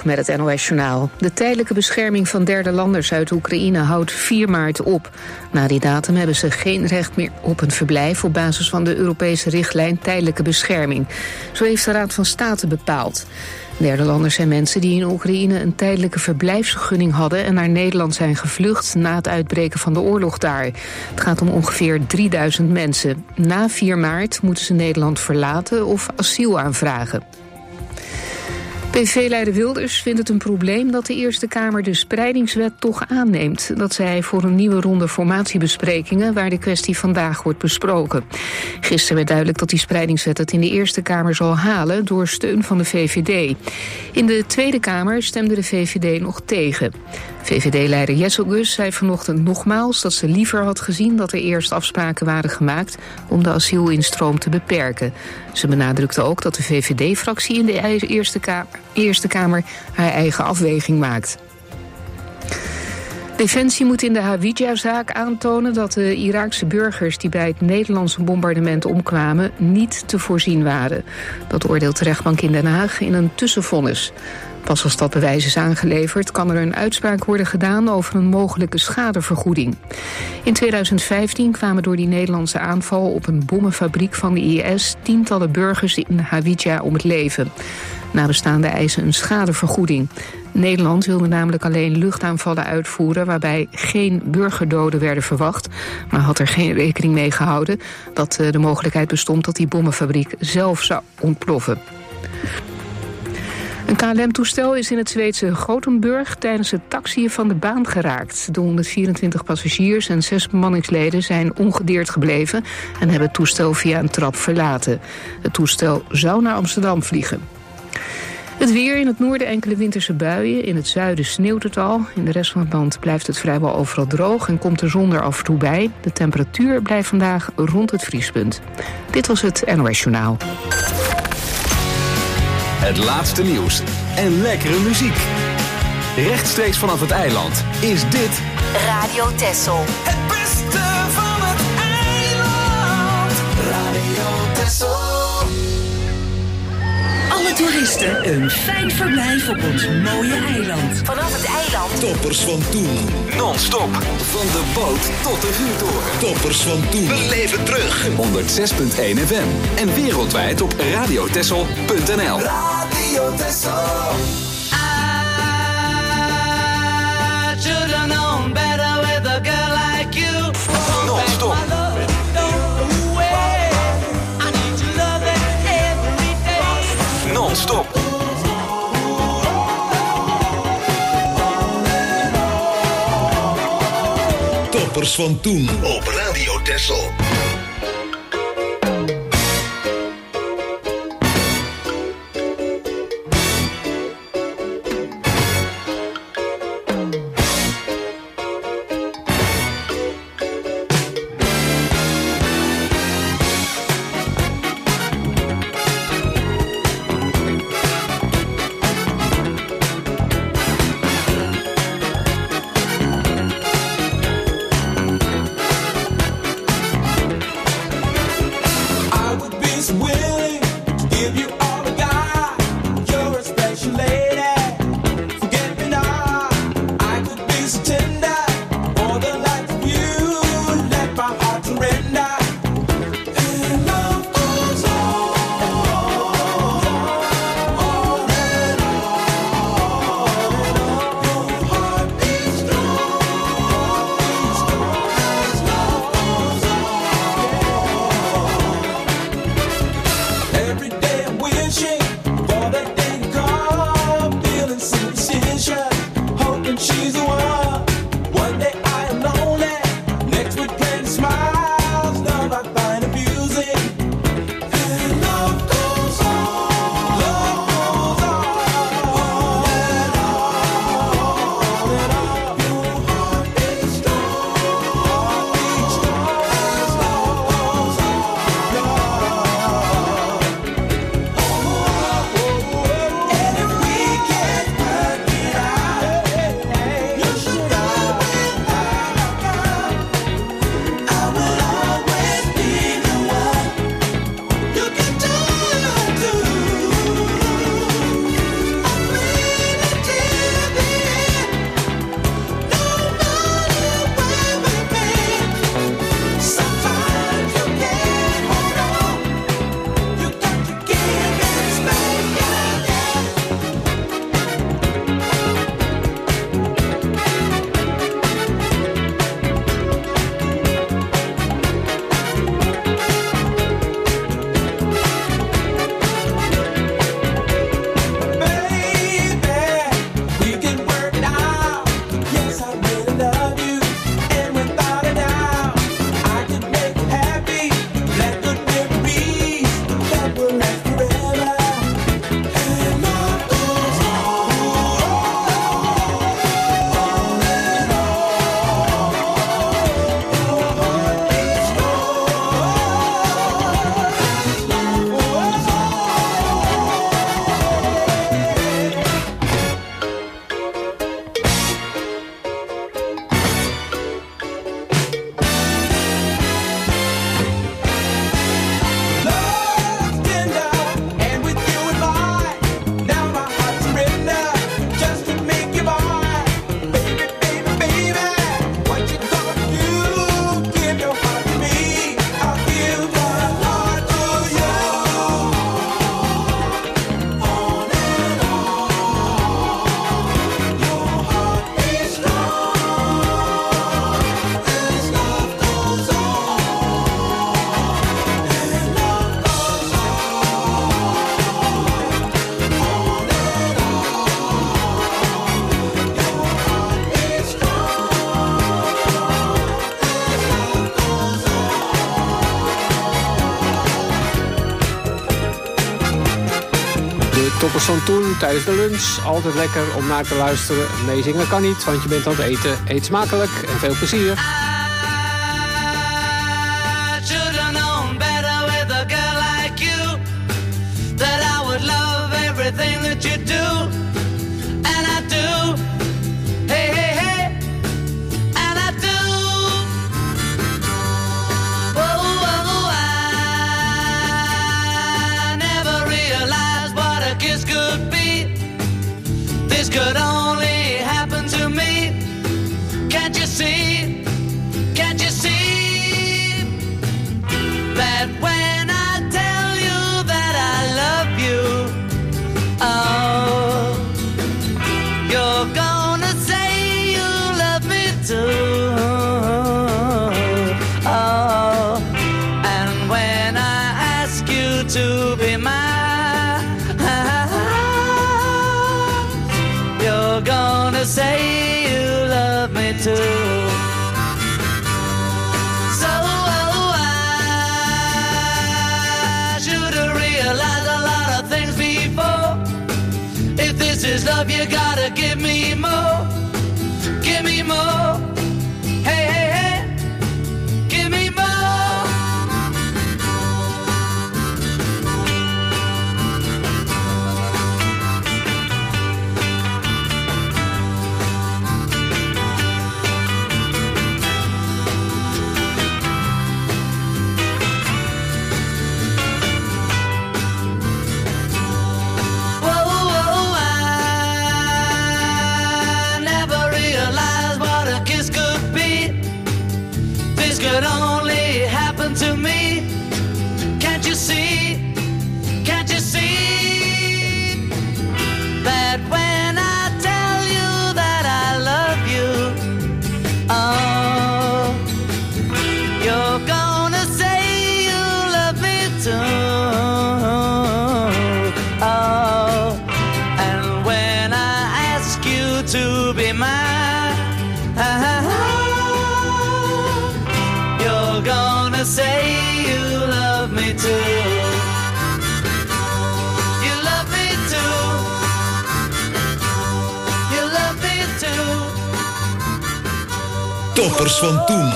met het NOS-journaal. De tijdelijke bescherming van derde landers uit Oekraïne houdt 4 maart op. Na die datum hebben ze geen recht meer op een verblijf op basis van de Europese richtlijn tijdelijke bescherming. Zo heeft de Raad van State bepaald. Derde landers zijn mensen die in Oekraïne een tijdelijke verblijfsvergunning hadden en naar Nederland zijn gevlucht na het uitbreken van de oorlog daar. Het gaat om ongeveer 3000 mensen. Na 4 maart moeten ze Nederland verlaten of asiel aanvragen. PV-leider Wilders vindt het een probleem dat de Eerste Kamer de spreidingswet toch aanneemt. Dat zei hij voor een nieuwe ronde formatiebesprekingen waar de kwestie vandaag wordt besproken. Gisteren werd duidelijk dat die spreidingswet het in de Eerste Kamer zal halen door steun van de VVD. In de Tweede Kamer stemde de VVD nog tegen. VVD-leider Jesselgus zei vanochtend nogmaals dat ze liever had gezien dat er eerst afspraken waren gemaakt om de asielinstroom te beperken. Ze benadrukte ook dat de VVD-fractie in de Eerste Kamer haar eigen afweging maakt. Defensie moet in de Hawija-zaak aantonen dat de Iraakse burgers die bij het Nederlandse bombardement omkwamen niet te voorzien waren. Dat oordeelt de rechtbank in Den Haag in een tussenvonnis. Pas als dat bewijs is aangeleverd kan er een uitspraak worden gedaan over een mogelijke schadevergoeding. In 2015 kwamen door die Nederlandse aanval op een bommenfabriek van de IS tientallen burgers in Hawija om het leven. Nabestaanden eisen een schadevergoeding. Nederland wilde namelijk alleen luchtaanvallen uitvoeren waarbij geen burgerdoden werden verwacht, maar had er geen rekening mee gehouden dat de mogelijkheid bestond dat die bommenfabriek zelf zou ontploffen. Een KLM-toestel is in het Zweedse Gothenburg tijdens het taxiën van de baan geraakt. De 124 passagiers en 6 bemanningsleden zijn ongedeerd gebleven en hebben het toestel via een trap verlaten. Het toestel zou naar Amsterdam vliegen. Het weer: in het noorden enkele winterse buien. In het zuiden sneeuwt het al. In de rest van het land blijft het vrijwel overal droog en komt de zon er af en toe bij. De temperatuur blijft vandaag rond het vriespunt. Dit was het NOS Journaal. Het laatste nieuws en lekkere muziek. Rechtstreeks vanaf het eiland is dit Radio Texel. Het beste van het eiland. Radio Texel. Alle toeristen een fijn verblijf op ons mooie eiland. Vanaf het eiland. Toppers van toen. non-stop. Van de boot tot de vuurtoren. Toppers van toen. We leven terug. 106.1 FM. En wereldwijd op radiotessel.nl. Radio Texel. I should have known better with a girl like you. Non-stop. Non-stop. Toppers van toen op Radio Texel. Toppers van toen, tijdens de lunch. Altijd lekker om naar te luisteren. Meezingen kan niet, want je bent aan het eten. Eet smakelijk en veel plezier. Everything that you do, and I do. Hey, hey, hey, and I do. Whoa, whoa, I never realized what a kiss could be. This could only happen to me. Can't you see? Can't you see that when I tell you that I love you? Oh, you're gonna say you love me too. Oh, and when I ask you to be mine, you're gonna say you love me too. So I should have realized a lot of things before. If this is love, you gotta give me more. Give me more. Hey, hey, hey. Give me more. Could only happen to me. Can't you see? Can't you see that when I tell you that I love you, oh, you're gonna say you love me too. Oh, and when I ask you to be mine, you're gonna say you love me too. You love me too. You love me too. Toppers van toen.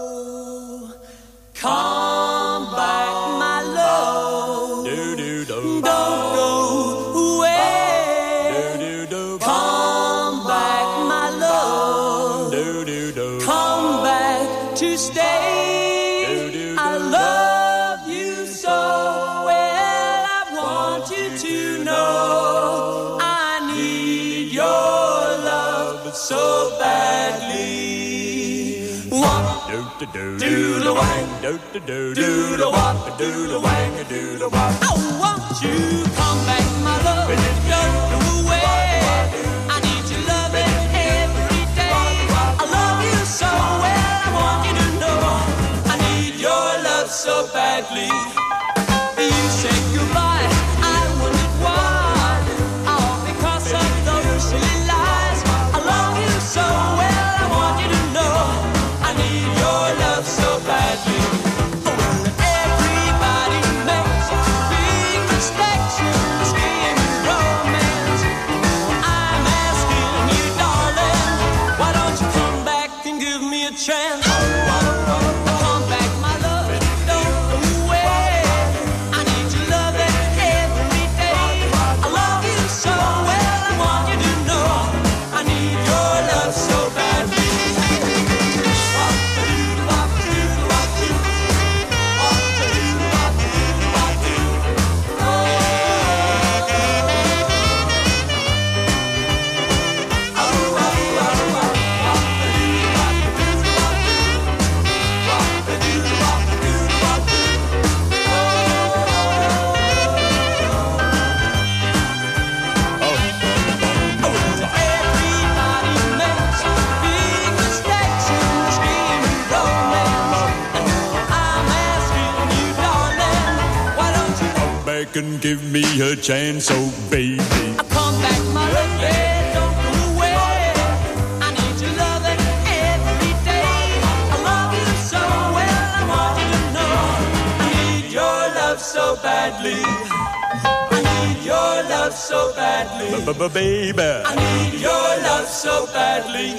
Come back, my love. Don't go away. Come back, my love. Come back to stay. I love you so well. I want you to know I need your love so badly. Do the wang, do the wop, do the wang, do the wop. I want you come back, my love. Don't go away. I need your love every day. I love you so well. I want you to know I need your love so badly. You said goodbye, I wondered why. All because of those silly lies. I love you so well. I want you to know I need your love so badly. Everybody makes big mistakes in this game of romance. I'm asking you, darling, why don't you come back and give me a chance? Come back, my love, don't go away. I need your love every day. I love you so well. I want you to know I need your love so badly. And give me a chance, oh baby. I come back, my love, yeah, don't go away. I need your loving every day. I love you so well. I want you to know I need your love so badly. I need your love love so badly. Baby, I need your love so badly.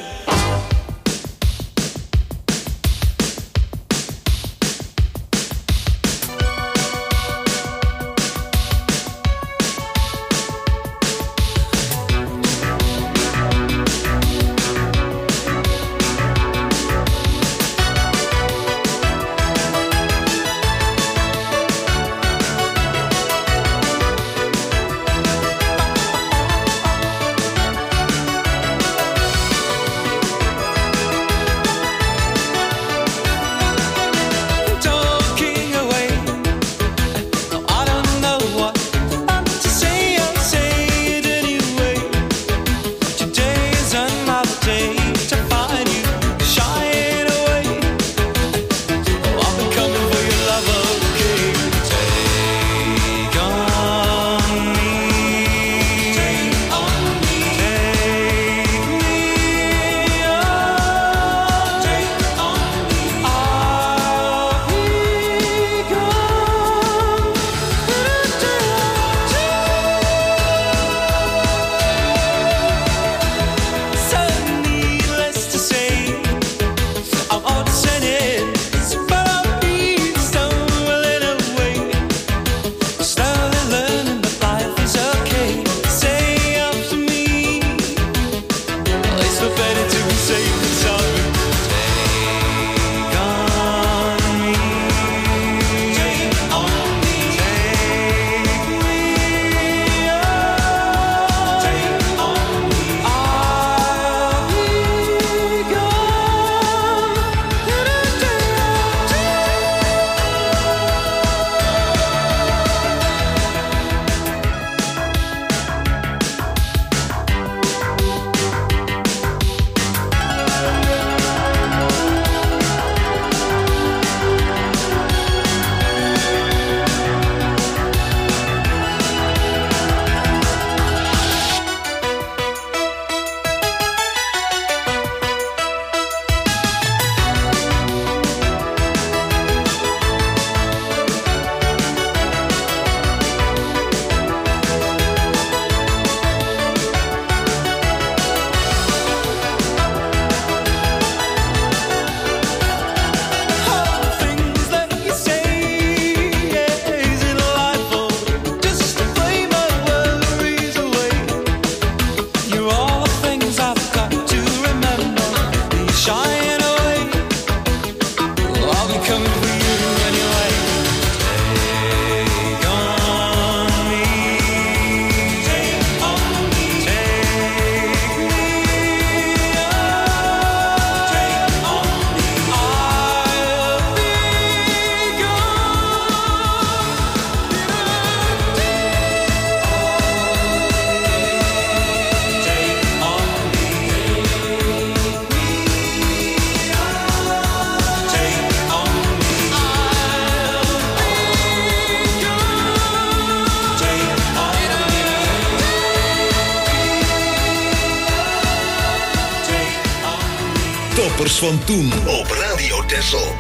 Toppers van toen op Radio Texel.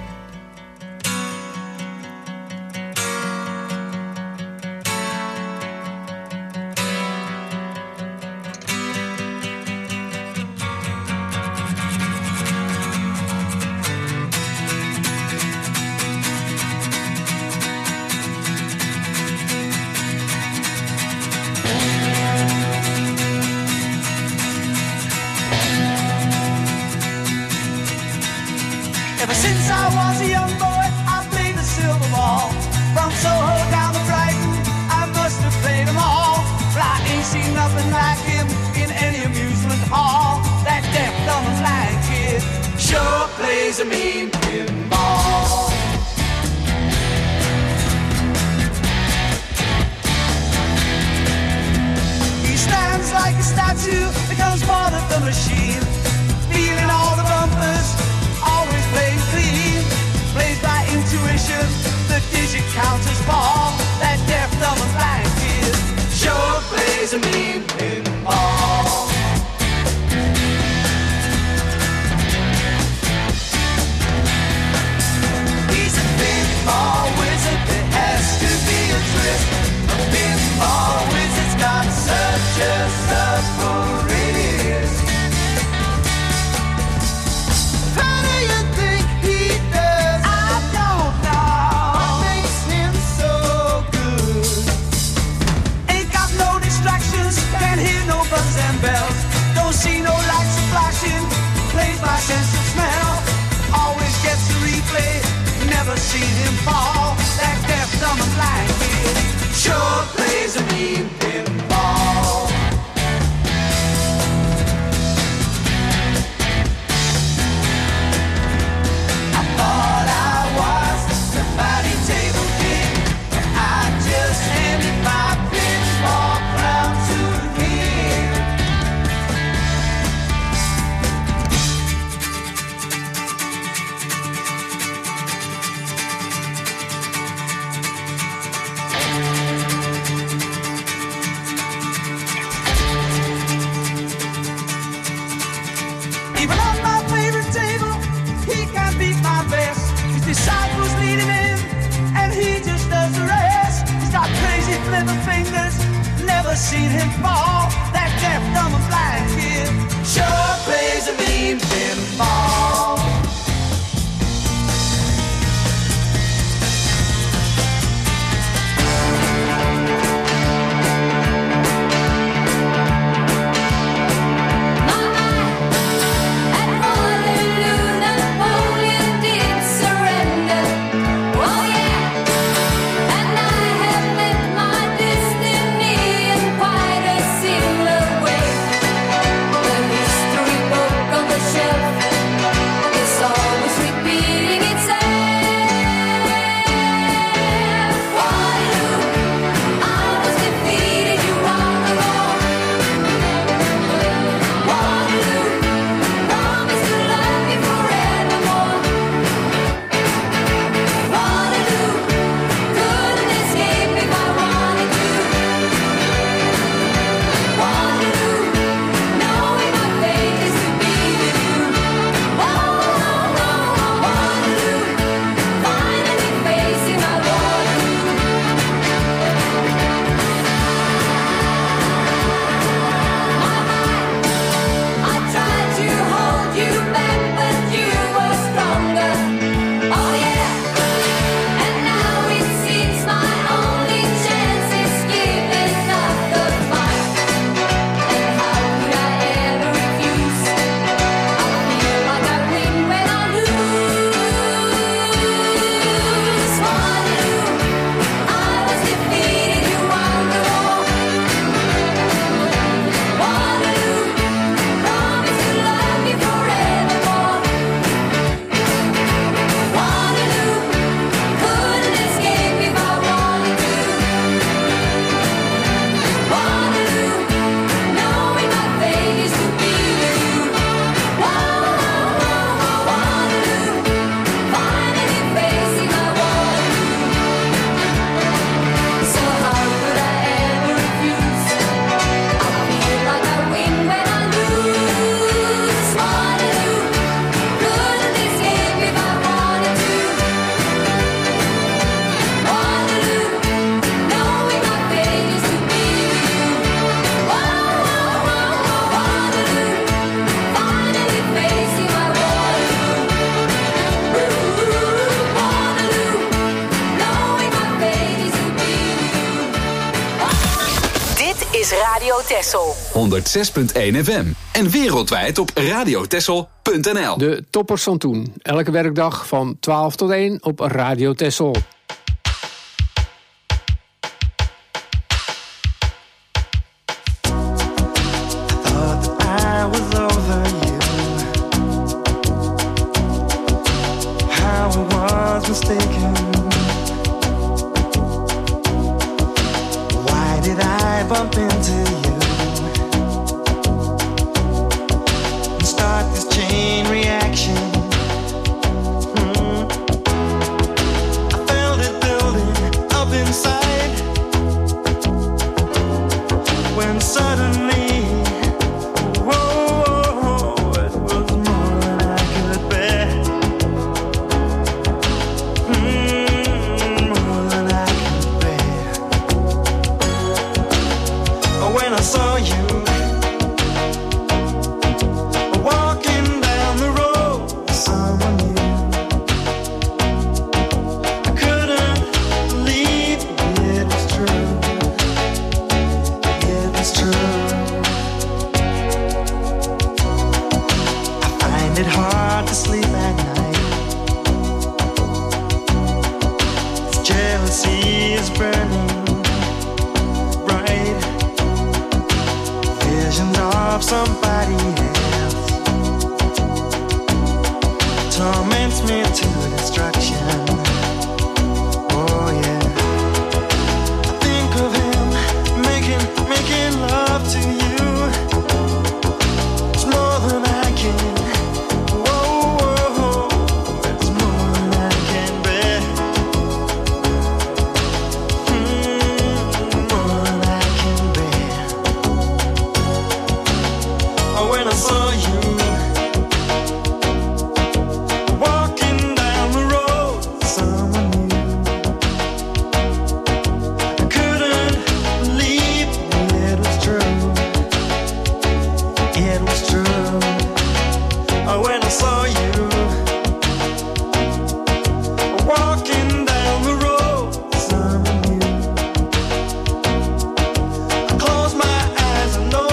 Ever since I was a young boy, I played the silver ball. From Soho down to Brighton, I must have played them all. But I ain't seen nothing like him in any amusement hall. That deaf, dumb and blind kid sure plays a mean pinball. He stands like a statue, becomes part of the machine, feeling all the bumpers, always playing clean, plays by intuition, the digit counters fall. That deaf, dumb and blind kid sure plays a mean pinball. He's a pinball wizard, there has to be a twist. A pinball wizard's got his little fingers, never seen him fall. That deaf, dumb, and blind kid sure plays a mean pinball. Texel 106.1 FM en wereldwijd op radiotexel.nl. De toppers van toen. Elke werkdag van 12 tot 1 op Radio Texel. Bump into you and start this chain reaction. I felt it building up inside when suddenly, whoa, it was more than I could bear. More than I could bear. When I saw you walking down the road, someone new, I couldn't believe it was true. It was true. I find it hard to sleep at night. This jealousy is burning bright. Visions of somebody else torments me to destruction. Oh yeah, I think of him making love to you. It's more than I can. Whoa, it's more than I can bear. More than I can bear. When I saw you walking down the road, someone new, I couldn't it was true. When I saw you walking down the road, someone new. I close my eyes and know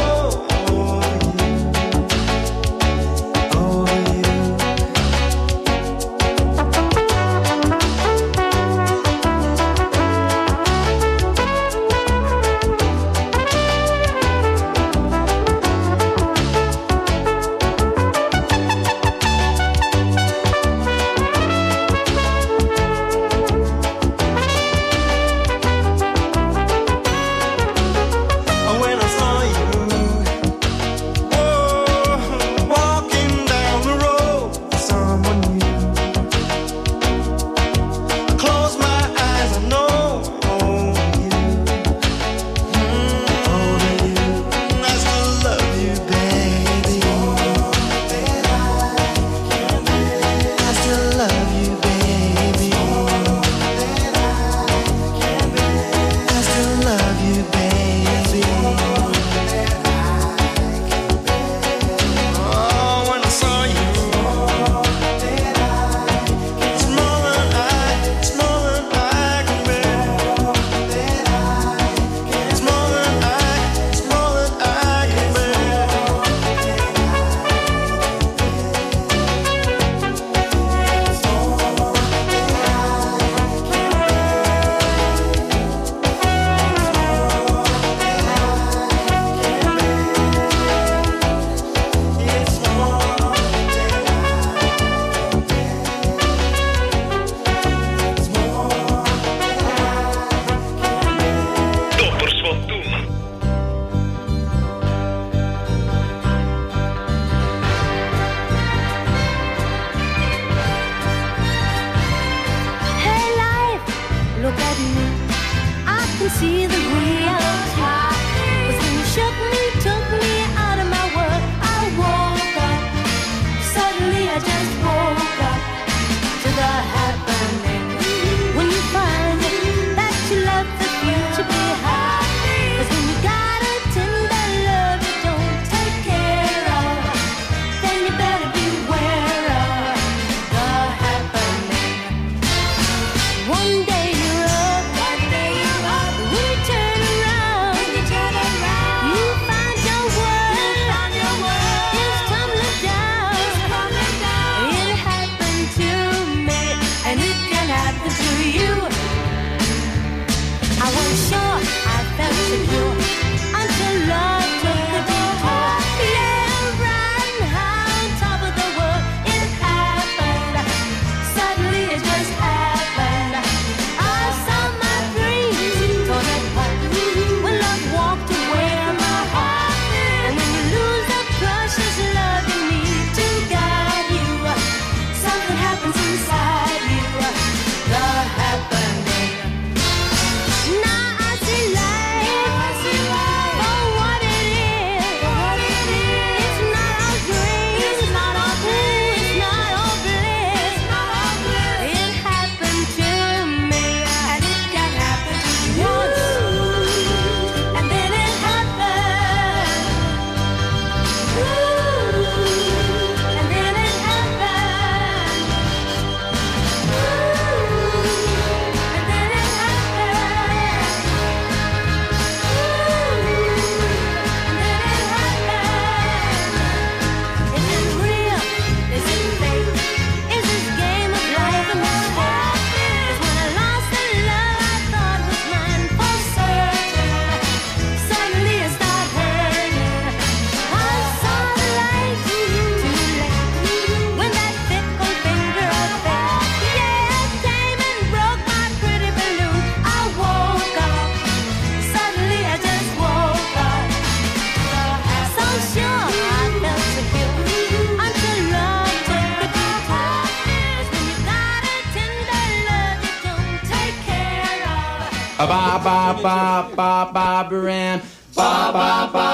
Barbara Ann, Barbara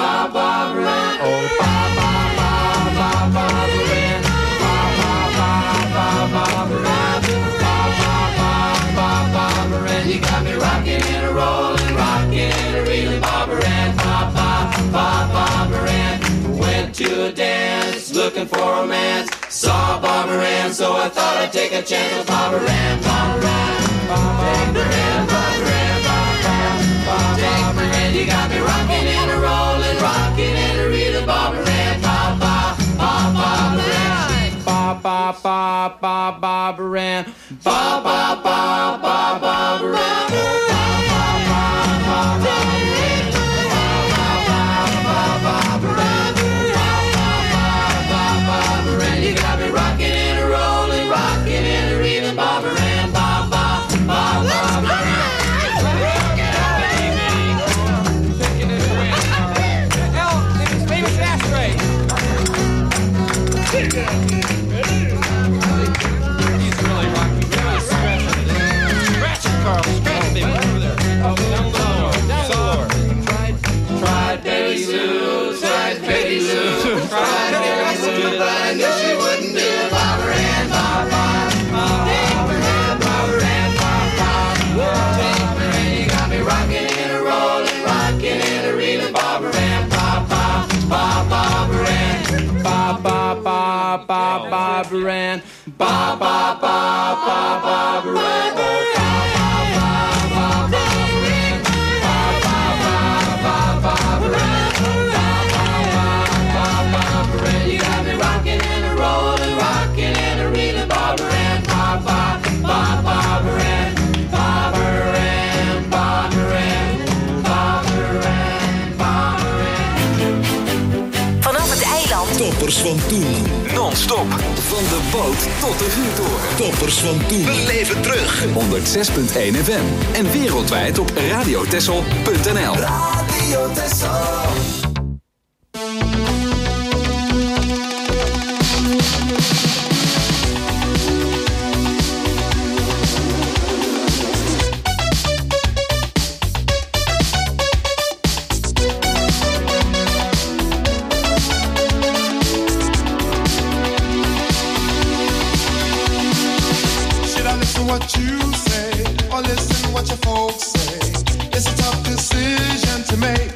Ann, oh Barbara Ann, Barbara Ann, you got me rocking and a rolling, rocking and a reeling, Barbara Ann, Barbara Ann. to dance, looking for romance. Saw Barbara Ann, so I thought I'd take a chance with Barbara Ann. Barbara Ann, Barbara Ann, Barbara Ann, Barbara Ann. You got me rocking and a rolling, rocking and a reading. Barbara Ann, Barbara Ann, Barbara Ann, Barbara Ann. You got me rocking and a rolling, rocking and a reeling. Barbara Ann, Barbara Ann. Taking it away. Hell, his famous ashtray. He's really rocking. Really scratching it. Scratch it, Carl. Scratch it, baby. Over there. Oh, down low. Down low. Tried Betty Lou. Tried Betty Lou. Tried Betty Lou. But I knew she wouldn't do it. Barbara Ann, Barbara Ann, Barbara Ann, Barbara Ann. You got me rocking and a rolling, rocking and a reeling. Barbara Ann, Barbara Ann, Barbara Ann, Barbara Ann. You got me rocking and a rolling, rocking and a reeling. Barbara Ann, Barbara Ann, Barbara Ann, Barbara Ann, Barbara Ann, Barbara Ann. Vanaf het eiland. Toppers van toen. Non-stop. Van de boot tot de vuurtoren. Toppers van toen. Beleef het terug. 106.1 FM. En wereldwijd op radiotessel.nl. Radio Tessel. What you say, or listen what your folks say. It's a tough decision to make.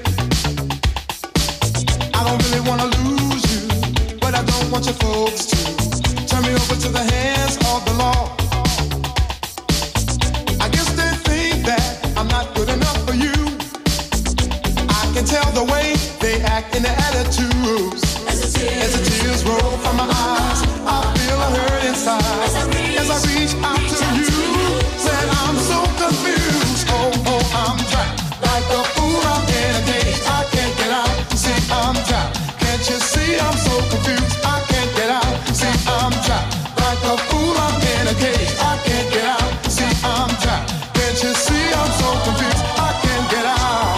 I don't really wanna lose you, but I don't want your folks to turn me over to the hands of the law. I guess they think that I'm not good enough for you. I can tell the way they act in their attitudes. As the tears roll from my eyes, I feel a hurt inside. As I reach out to you, said I'm so confused. Oh, I'm trapped like a fool. I'm in a cage. I can't get out. See, I'm trapped. Can't you see I'm so confused? I can't get out. See, I'm trapped like a fool. I'm in a cage. I can't get out. See, I'm trapped. Can't you see I'm so confused? I can't get out.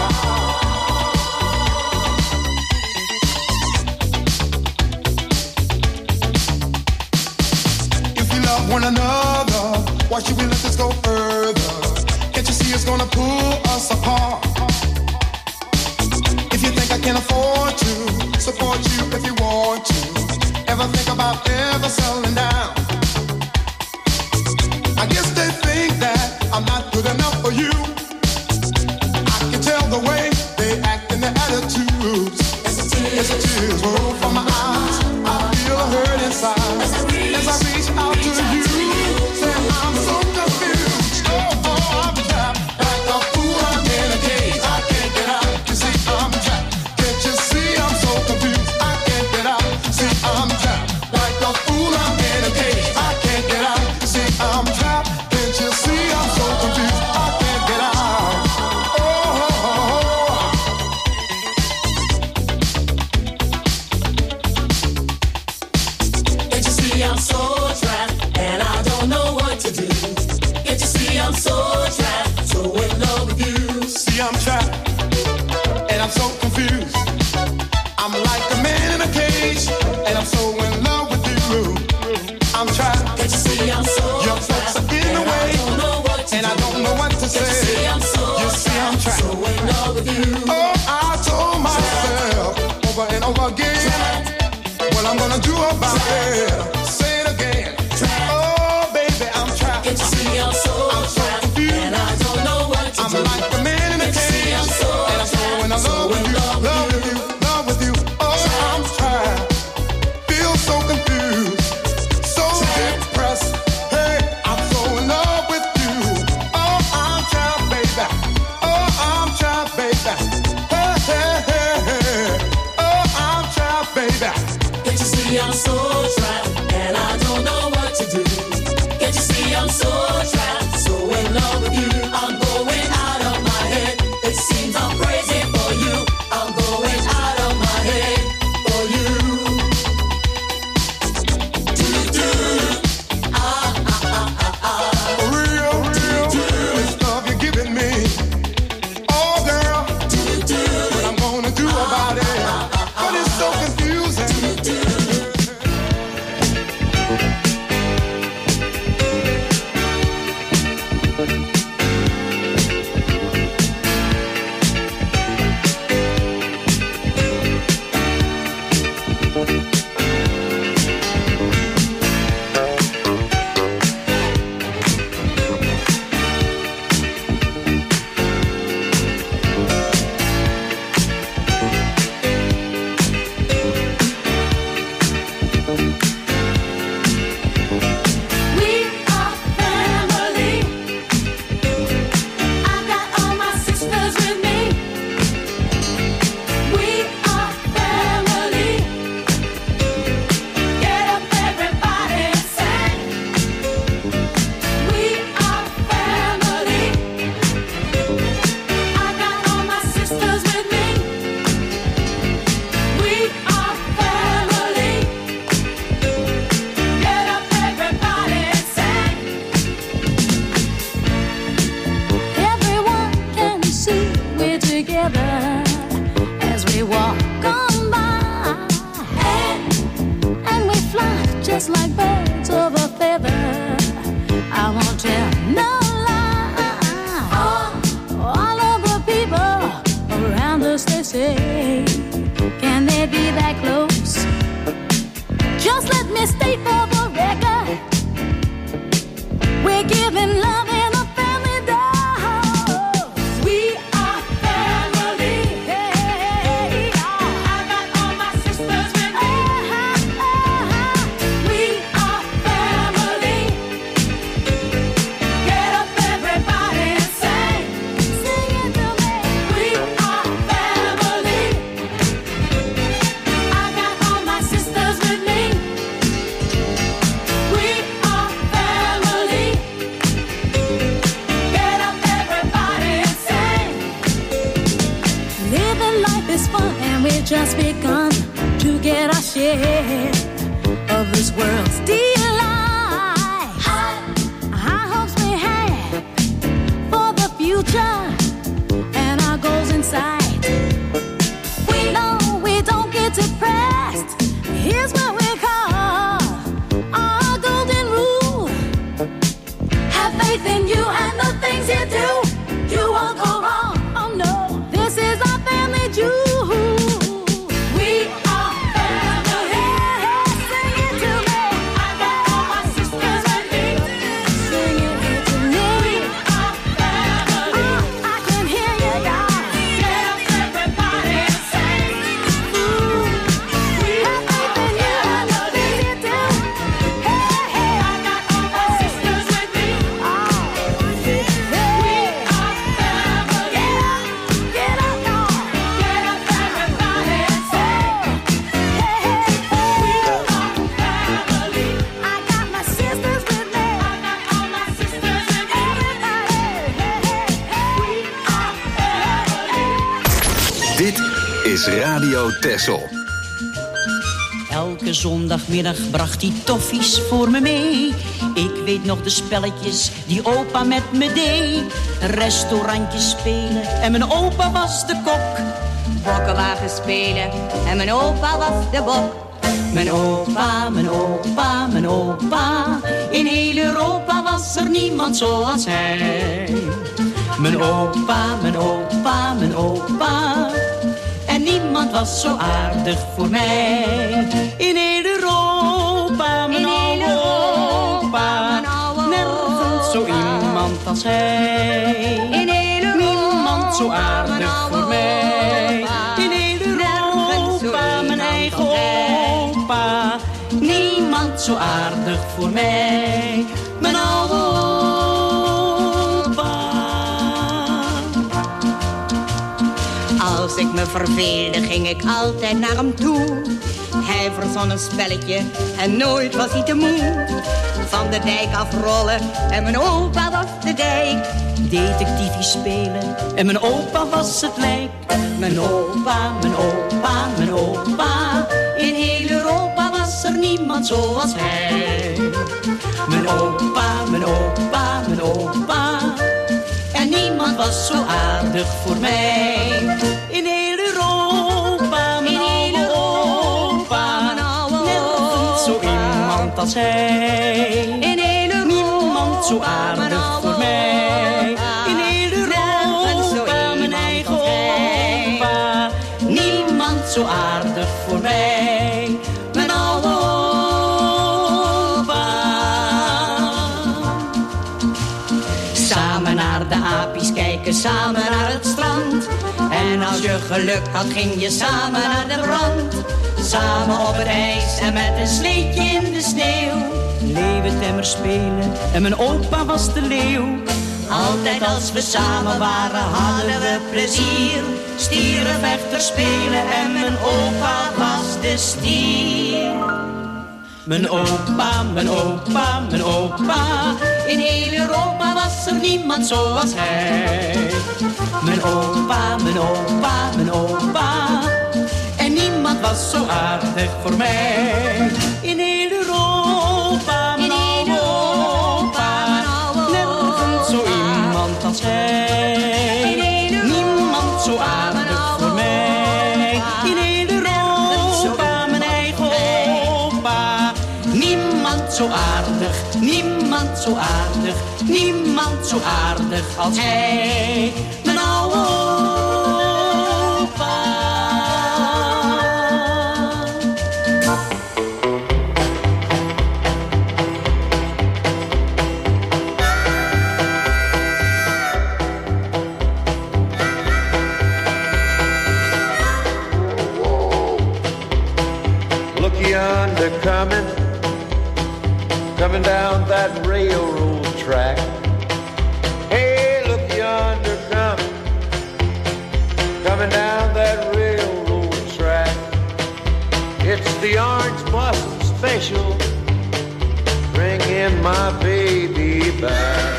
One another, why should we let this go further? Can't you see it's gonna pull us apart? If you think I can afford to support you if you want to, ever think about ever settling down? I guess they think that I'm not good enough for you. I can tell the way they act in their attitudes. As the tears roll from my eyes, I feel a hurt inside. As I reach out to you, say I'm so confused. Oh, I'm trapped like a fool. I'm in a cage. I can't get out. You see, I'm trapped. Can't you see I'm so confused? I can't get out. See, I'm trapped like a fool. I'm in a cage. I can't get out. See, I'm trapped. Can't you see I'm so confused? I can't get out. I'm so trapped and I don't know what to do. Can't you see I'm so trapped, so in love with you? See I'm trapped and I'm so confused. I'm like a man in a cage and I'm so in love with you. I'm trapped. Can't you see I'm so your folks are in the way and I don't know what to say. You see I'm trapped, so in love with you. Oh, I told myself over and over again what I'm gonna do about it. Say it again. Oh, baby, I'm trapped. Can't you see I'm so trapped? Confused. And I don't know what to do. I'm like the man in a cage. And I'm so in love with you. Love with you. Oh, I'm trapped. see I'm so trapped and I don't know what to do? Can't you see I'm so trapped, so in love with you? I'm going out of my head. It seems I'm crazy for you. I'm going out of my head for you. Do-do. Real love you're giving me. Oh girl, what I'm gonna do about it? But it's so confusing. Just like birds of a feather, I won't tell no lie. All of the people around us, they say, can they be that close? Just let me state for the record, we're giving love in a family dose. We are family. Hey, I got all my sisters with me. We are family. Get up, everybody, and sing. Sing it to me. We are family. I got all my sisters with me. We are family. Get up, everybody, and sing. Living life is fun, and we've just begun to get our share of this world's delight. High hopes we have for the future and our goals in sight. We know we don't get depressed. Here's what we call our golden rule. Have faith in you and the things you do. You won't go wrong. Oh no, this is our family jewel. We are family. Sing it to me. I got all my sisters with me. Sing it to me. We are family. I can hear you, y'all. Get up, everybody, and sing. We have faith in you and the things you do. Hey, hey, I got all my sisters with me. We are family. Get up, y'all. Get up, everybody, and sing. Hey, hey, we are family. I got my sisters with me. I got all my sisters with me. Everybody, hey, hey, we are family. Dit is Radio Texel. Elke zondagmiddag bracht hij toffies voor me mee. Ik weet nog de spelletjes die opa met me deed. Restaurantjes spelen en mijn opa was de kok. Bokkenwagen spelen en mijn opa was de bok. Mijn opa, mijn opa, mijn opa. In heel Europa was er niemand zoals hij. Mijn opa, mijn opa, mijn opa. En niemand was zo aardig voor mij. In heel Europa, mijn oude opa. Nergens zo iemand als hij. In heel Europa, niemand zo aardig voor mij. In heel Europa, mijn eigen opa. Niemand zo aardig voor mij. Mijn oude opa. Als ik me verveelde, ging ik altijd naar hem toe. Hij hij verzon een spelletje en nooit was hij te moe. Van de dijk afrollen en mijn opa was de dijk. Detectiefie spelen en mijn opa was het lijk. Mijn opa, mijn opa, mijn opa. In heel Europa was er niemand zoals hij. Mijn opa, mijn opa, mijn opa. En niemand was zo aardig voor mij. In heel Europa, mijn oude opa. Nergens zo iemand als hij. In heel Europa, niemand zo aardig voor mij. In heel Europa, mijn eigen opa. Niemand zo aardig voor mij. Mijn oude opa. Samen naar de apies kijken, samen naar het strand. En als je geluk had, ging je samen naar de brand. Samen op het ijs en met een sleetje in de sneeuw. Leeuwentemmer spelen en mijn opa was de leeuw. Altijd als we samen waren hadden we plezier. Stierenvechter spelen en mijn opa was de stier. Mijn opa, mijn opa, mijn opa. In heel Europa was er niemand zoals hij. Mijn opa, mijn opa, mijn opa. En niemand was zo aardig voor mij. In heel Europa, mijn oude opa. Nergens zo iemand als hij. Niemand zo aardig voor mij. In heel Europa, mijn eigen opa. Niemand zo aardig, niemand zo aardig. Niemand zo aardig als hij. Mijn oude opa. Yonder coming down that railroad track. Hey, look yonder coming down that railroad track. It's the Orange Blossom Special, bringing my baby back.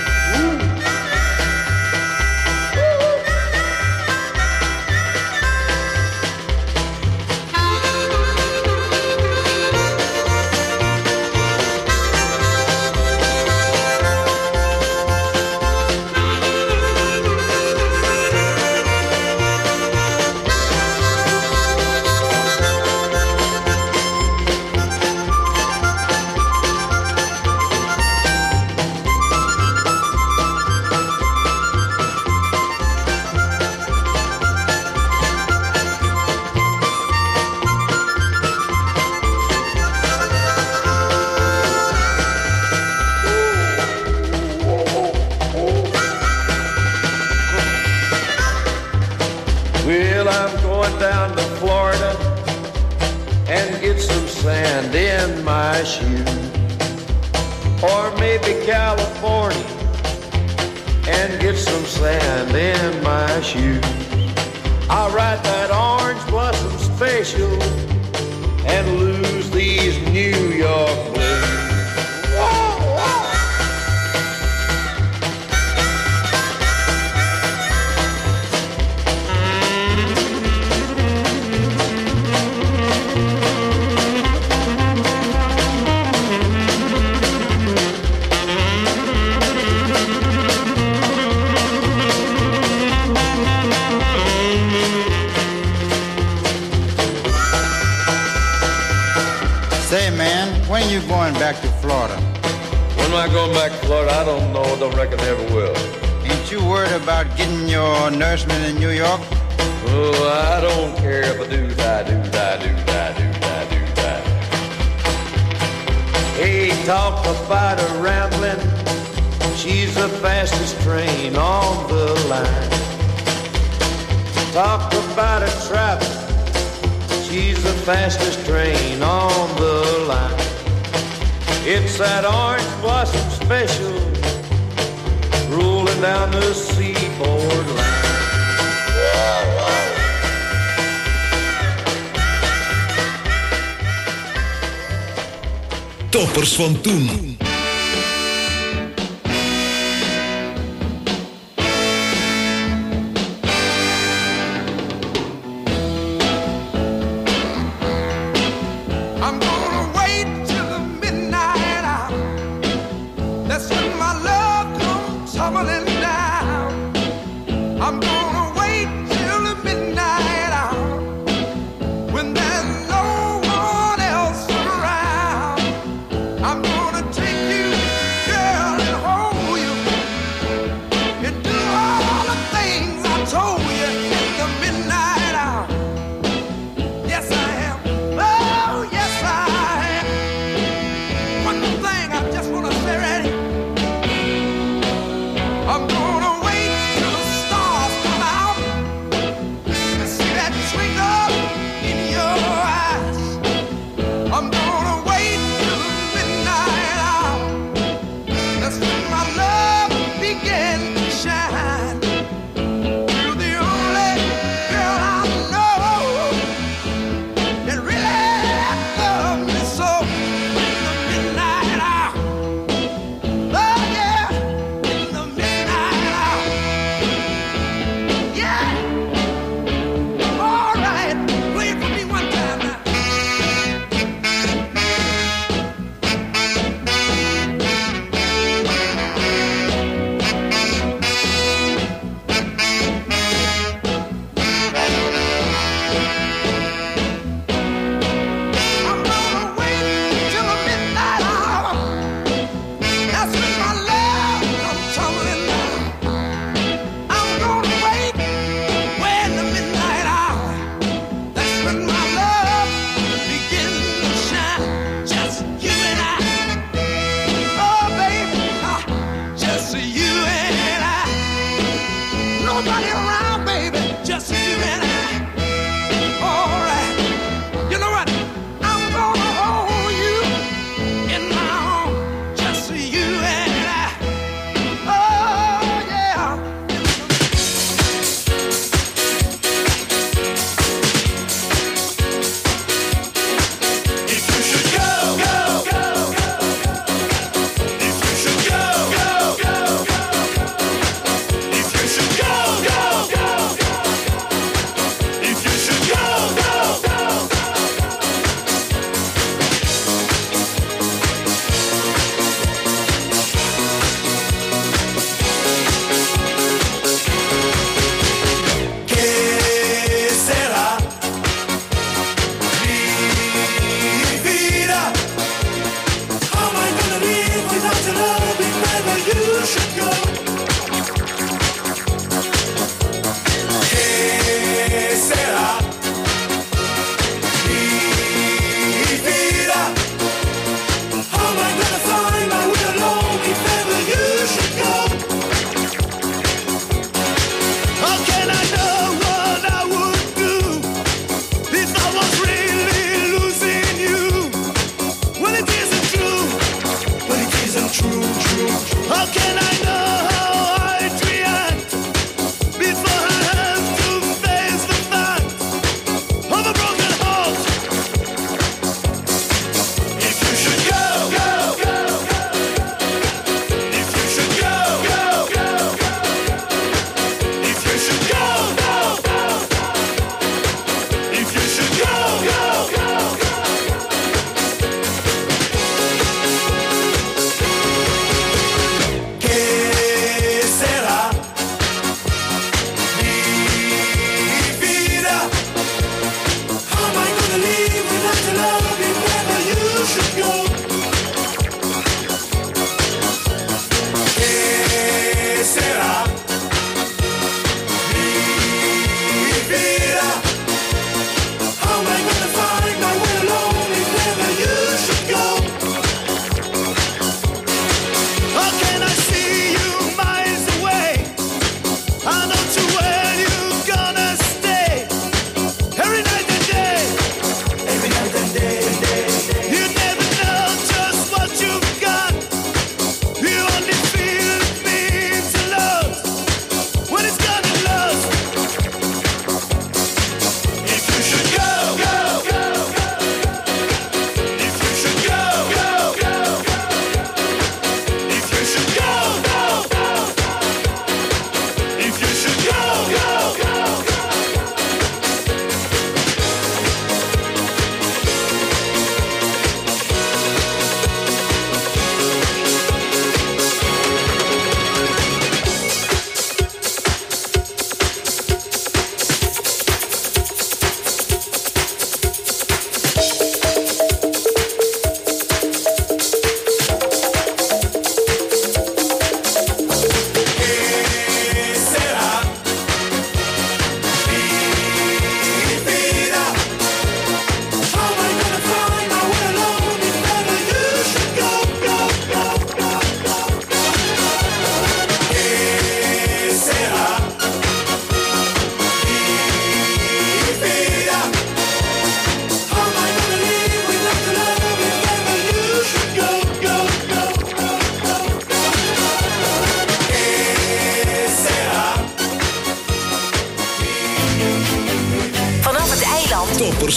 Down to Florida and get some sand in my shoe, or maybe California and get some sand in my shoes. I'll ride that Orange Blossom Special and lose these New York blues. Say, man, when you going back to Florida? When am I going back to Florida? I don't know. Don't reckon I ever will. Ain't you worried about getting your nourishment in New York? Oh, I don't care if I do die. Hey, talk about her rambling. She's the fastest train on the line. Talk about her traveling. She's the fastest train on the line. It's that Orange Blossom Special rolling down the seaboard line. Well, 'cause Toppers van toen. I'm gonna take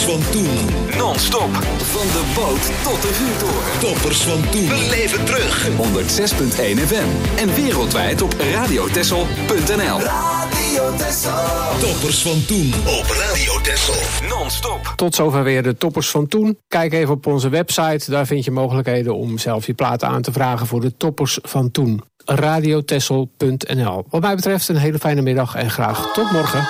van toen. Non-stop. Van de boot tot de vuurtoren. Toppers van toen. We leven terug. 106.1 FM. En wereldwijd op radiotessel.nl. Radio Tessel. Toppers van toen op Radio Tessel. Non-stop. Tot zover weer de toppers van toen. Kijk even op onze website. Daar vind je mogelijkheden om zelf je platen aan te vragen voor de toppers van toen. radiotessel.nl. Wat mij betreft een hele fijne middag en graag tot morgen.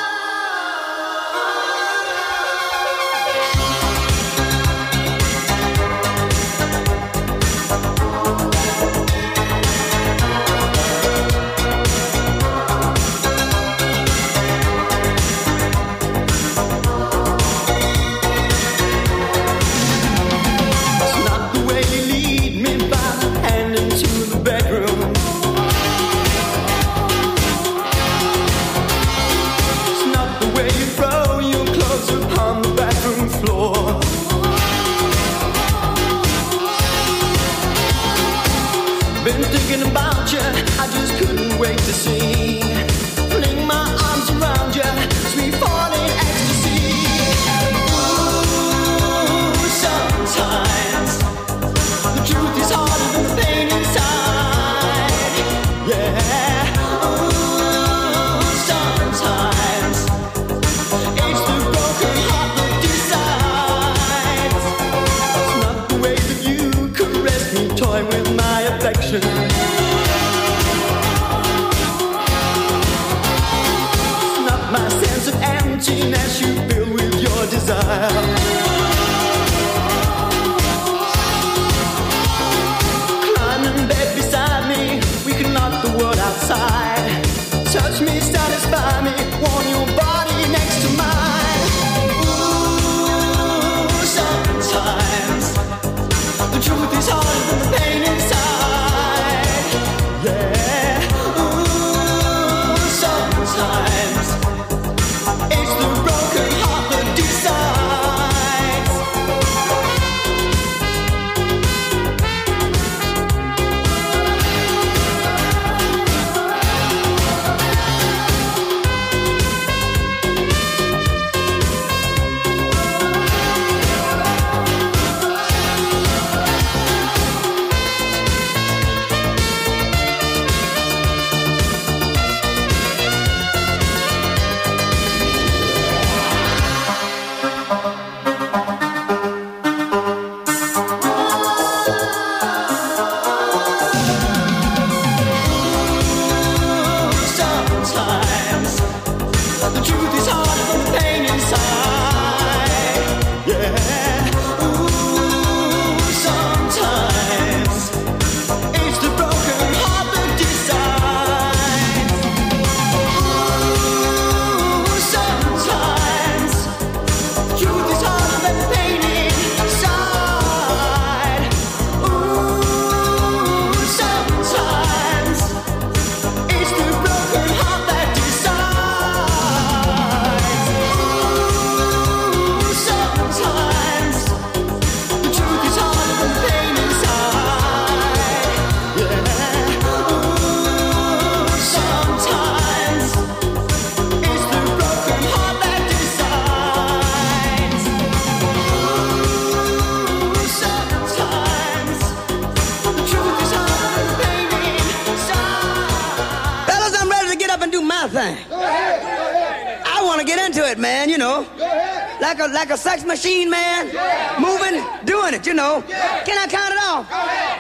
Like a sex machine, man. Moving, doing it, you know. Can I count it off?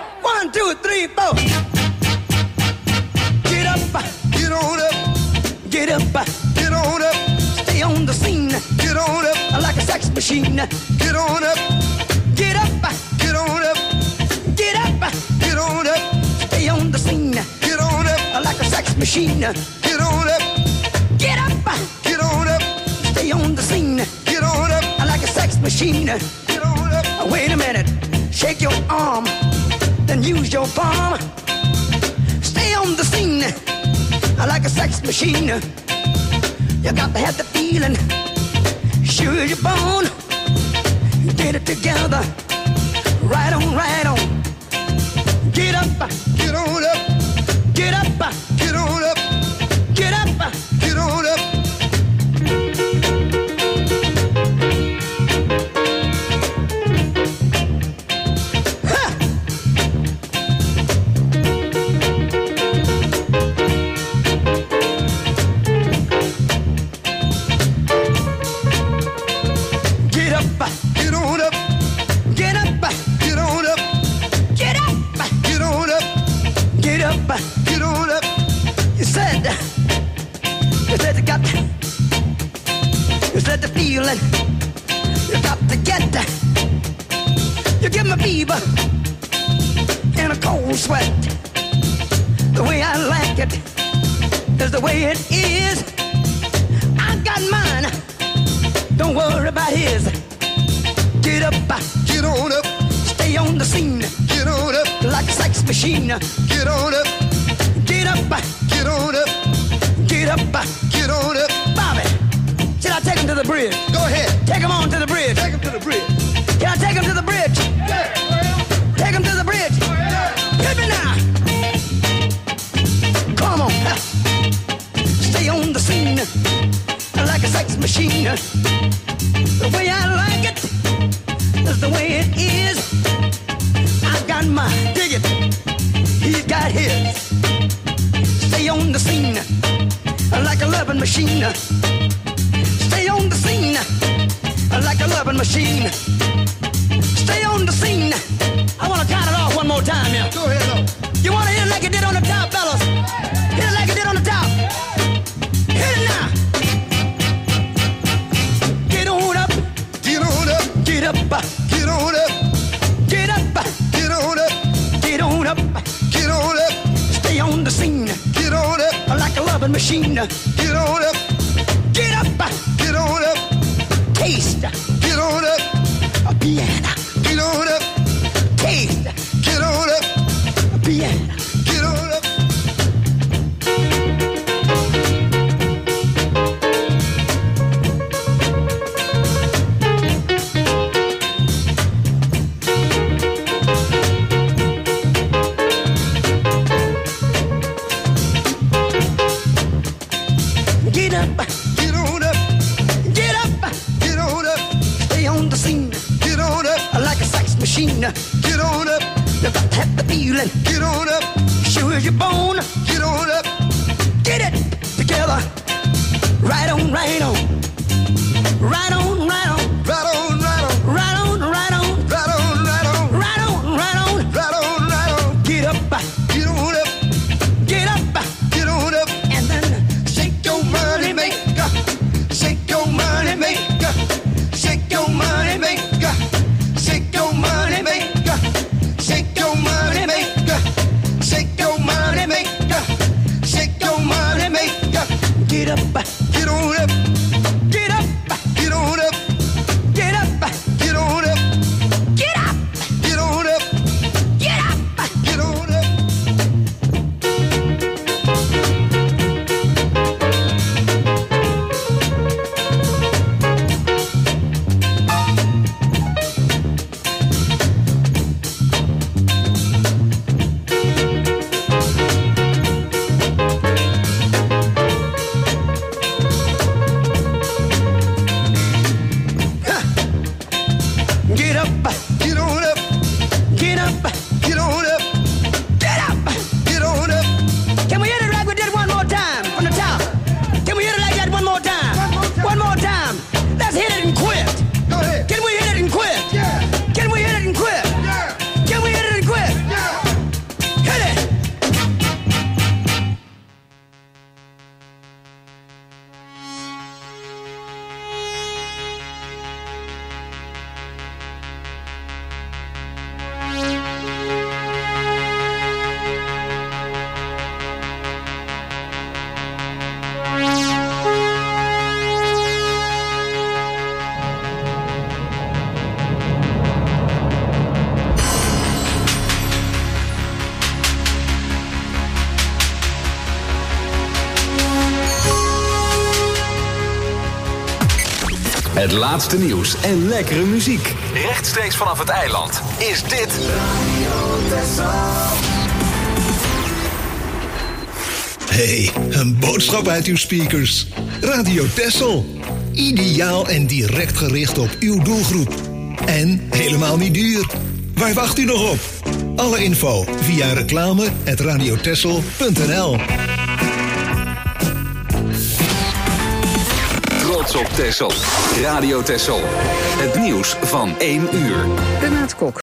1, 2, 3, 4. Get up, get on up, get up, get on up. Stay on the scene, get on up. Like a sex machine, get on up, get up, get on up, get up, get on up. Stay on the scene, get on up. Like a sex machine, get on up, get up, get on up. Stay on the scene. On up, like a sex machine. Get on up. Wait a minute, shake your arm, then use your palm. Stay on the scene, like a sex machine. You got to have the feeling, sure as you're born. Get it together, right on, right on. Get up, get on up, get up, get on up, get up, get on up. fever and a cold sweat. The way I like it is the way it is. I got mine, don't worry about his. Get up, get on up, stay on the scene. Get on up, like a sex machine. Get on up, get up, get on up, get up, get on up. Bobby, should I take him to the bridge? Go ahead, take him on to the bridge. Take him to the bridge. Can I take him to the bridge? Yeah. Take him to the bridge. Yeah. Hit me now. Come on, stay on the scene like a sex machine. The way I like it is the way it is. I got mine, dig it. He's got his. Stay on the scene like a loving machine. Stay on the scene like a loving machine. Stay on the scene. I want to count it off one more time, yeah. Go ahead, though. You want to hit it like it did on the top, fellas? Hit it like it did on the top. Hit it now. Get on up. Get on up. Get up. Get on up. Get up. Get on up. Get on up. Get on up. Stay on the scene. Get on up. Like a loving machine. Get on up. Get up. Get on up. Taste. Get on up. A piano. Get on up. Taste. Get on up. A piano. Get on up. Get up, get on up, get up, get on up. Stay on the scene, get on up, like a sex machine. Get on up, you got to have the feeling. Get on up, sure as you're born. Get on up, get it together. Right on, right on, right on, right on, right on, right on, right on, right on, right on, right on, right on, right on, right on, right on. Get up, get on up, get up, get on up, and then shake your money maker, shake your money maker, shake your money maker, shake your money maker, shake your money maker, shake your money maker, shake your money maker. Get up, get on up, get up, get on up, get up, get on up, get up, get on up, get up, get on up. Get up, get on up, get up, get on up, get up, get on up. Can we hit it like we did one more time from the top? Can we hit it like that one more time? One more time. Let's hit it and quit. Go ahead. Can we hit it and quit? Yeah. Can we hit it and quit? Yeah. Can we hit it and quit? Yeah. Hit it. Het laatste nieuws en lekkere muziek. Rechtstreeks vanaf het eiland is dit Hey, een boodschap uit uw speakers. Radio Texel. Ideaal en direct gericht op uw doelgroep. En helemaal niet duur. Waar wacht u nog op? Alle info via reclame@radiotexel.nl. Trots op Texel. Radio Texel. Het nieuws van 1 uur. Renate Kok.